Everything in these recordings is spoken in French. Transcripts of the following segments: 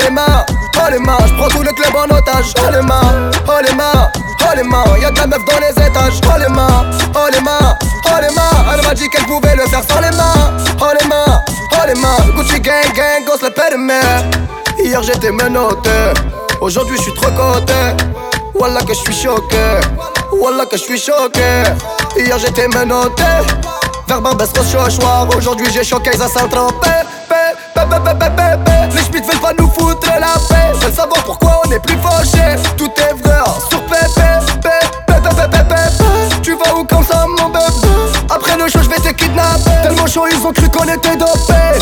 les mains, oh les mains, j'prends tout le club en otage. Oh les mains, oh les mains, oh les mains, y'a de la meuf dans les étages. Oh les mains, oh les mains, oh les mains. Elle m'a dit qu'elle pouvait le faire sans les mains. Oh les mains, oh les mains. Gucci gang gang, gosse le permet. Hier j'étais menotté, aujourd'hui j'suis trop coté. Wallah que j'suis choqué, wallah que j'suis choqué. Hier j'étais menotté, vers Barbès Roche-Chochoir. Aujourd'hui j'ai choqué à Saint-Tropez. Les schmitts veulent pas nous foutre la paix. Veulent savoir pourquoi on est plus fauché. Tout est vrai sur pépé. Tu vas où comme ça mon bébé? Après le show je vais te kidnapper. Tellement chaud ils ont cru qu'on était dopé.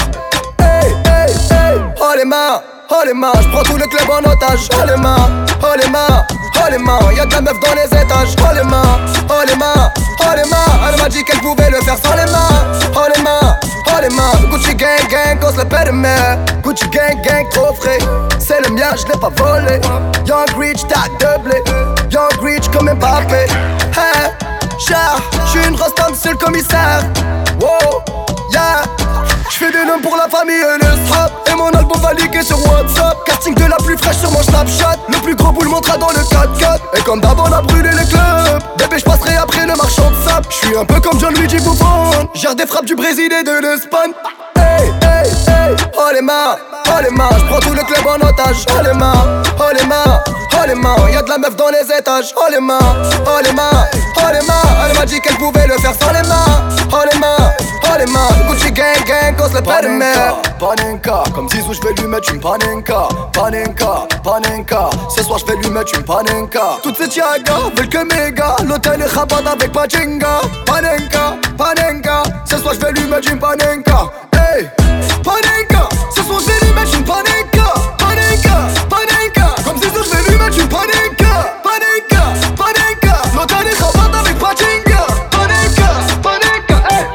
Oh les mains, oh les mains, j'prends tout le club en otage. Oh les mains, oh les mains, oh les mains. Y'a de la meuf dans les étages. Oh les mains, oh les mains, oh les mains. Elle m'a dit qu'elle pouvait le faire sans les mains. Oh les mains, oh les mains. Gucci gang gang, gosse le permet. Gucci gang gang, trop frais. C'est le mien, je l'ai pas volé. Young Rich, t'as doublé. Young Rich comme Mbappé. Hey, chat, j'suis une rasta, c'est le commissaire. Wow, yeah. J'fais des noms pour la famille et le strap. Et mon album va liker sur WhatsApp. Casting de la plus fraîche sur mon Snapchat. Le plus gros boule montera dans le 4x4. Et comme d'hab on a brûlé les clubs. Bébé j'passerai après le marchand de sable. J'suis un peu comme Gianluigi Buffon. Gère des frappes du Brésil et de l'Espagne. Hey, hey, hey. Oh les mains, oh les mains. J'prends tout le club en otage. Oh les mains, oh les mains, oh les mains. Y'a de la meuf dans les étages. Oh les mains, oh les mains, oh les mains. Elle m'a dit qu'elle pouvait le faire sans les mains. Oh les mains, oh les mains. Gucci gang gang, gosse le permet. Panenka, comme Zizou j'vais lui mettre une panenka. Panenka, panenka, ce soir j'vais lui mettre une panenka. Toutes ces tiagas veulent que méga. L'hôtel est rabat avec Pachinga. Panenka, panenka, ce soir j'vais lui mettre une panenka. Hey, panenka, ce soir j'vais lui mettre une panenka. Panenka, panenka, comme Zizou j'vais lui mettre une panenka. Panenka, panenka, l'hôtel est rabat avec Pachinga. Panenka, panenka, hey,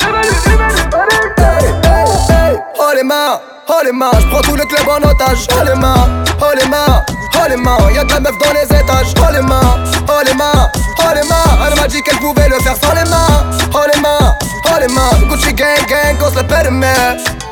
oh les mains, oh les mains, j'prends tout le club en otage. Oh les mains, oh les mains, oh les mains. Y'a de la meuf dans les étages. Oh les mains, oh les mains, oh les mains. Elle m'a dit qu'elle pouvait le faire sans les mains. Oh les mains, oh les mains. Gucci gang gang, gosse le permet.